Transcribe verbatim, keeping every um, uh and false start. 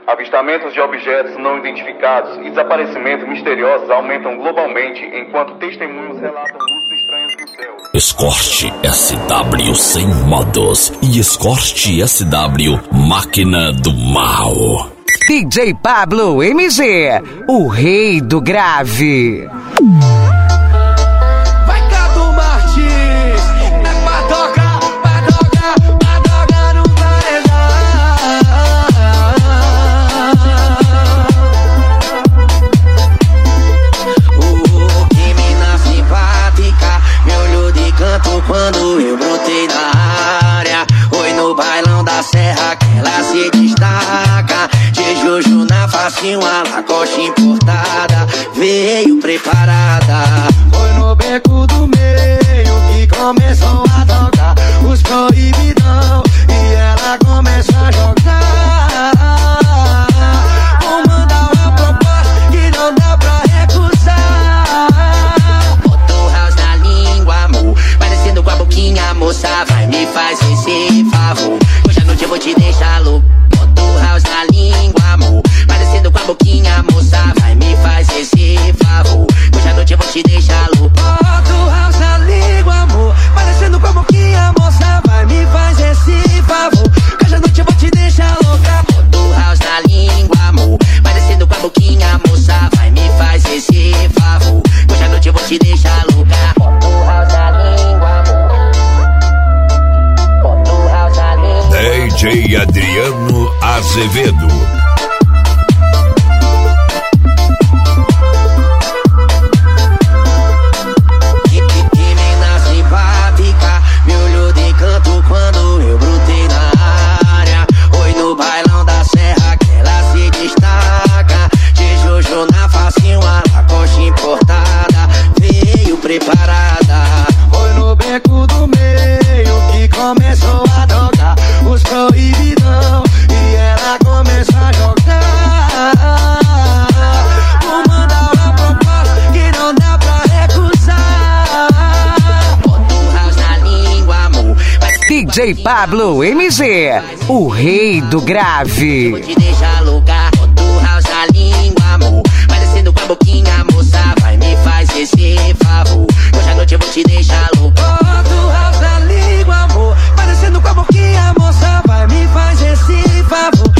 Avistamentos de objetos não identificados e desaparecimentos misteriosos aumentam globalmente, enquanto testemunhos relatam luzes estranhas no céu. Escort S W sem modos e Escort S W Máquina do Mal. D J Pablo M G, o rei do grave. Vai Cadu Martins, é pra tocar, pra tocar, pra tocar no paredão. Oh, que mina simpática, me olhou de canto quando eu brotei na área. Oi no bailão da serra que ela se destaca. De Juju na facinho, a Lacoste importada, veio preparada. Foi no beco do meio que começou a tocar os proibidão e ela começou a jogar. Vou mandar uma proposta que não dá pra recusar. Botou house na língua, amor, parecendo com a boquinha, moça, vai me fazer esse favor. Hoje à noite eu vou te deixar louco. Botou house na língua, amor, parecendo com a boquinha, moça, vai me fazer esse favor. Hoje à noite eu vou te deixar louco. Botou house na língua, amor, parecendo com a boquinha, moça, vai me fazer esse favor. Hoje à noite eu vou te deixar louca. Botou house na língua, amor, parecendo com a boquinha, moça, vai me fazer esse favor. Hoje à noite eu vou te deixar louca. Botou house na língua, amor. Botou house na língua. D J Adriano Azevedo. Quando eu brotei na área, oi no bailão da serra que ela se destaca. De Jojo na facinho, a Lacoste importada, veio preparada. Foi no beco do meio que começou a tocar os proibidão e ela começou a jogar. Vou mandar uma proposta que não dá pra recusar. Botou house na língua, amor. D J Pablo M G, o rei do grave. Vou te deixar louca. Botou house na língua, amor, parecendo com a boquinha, moça, vai me fazer esse favor. Hoje à noite eu vou te deixar louca. Botou house na língua, amor, parecendo com a boquinha, moça, vai me fazer esse favor.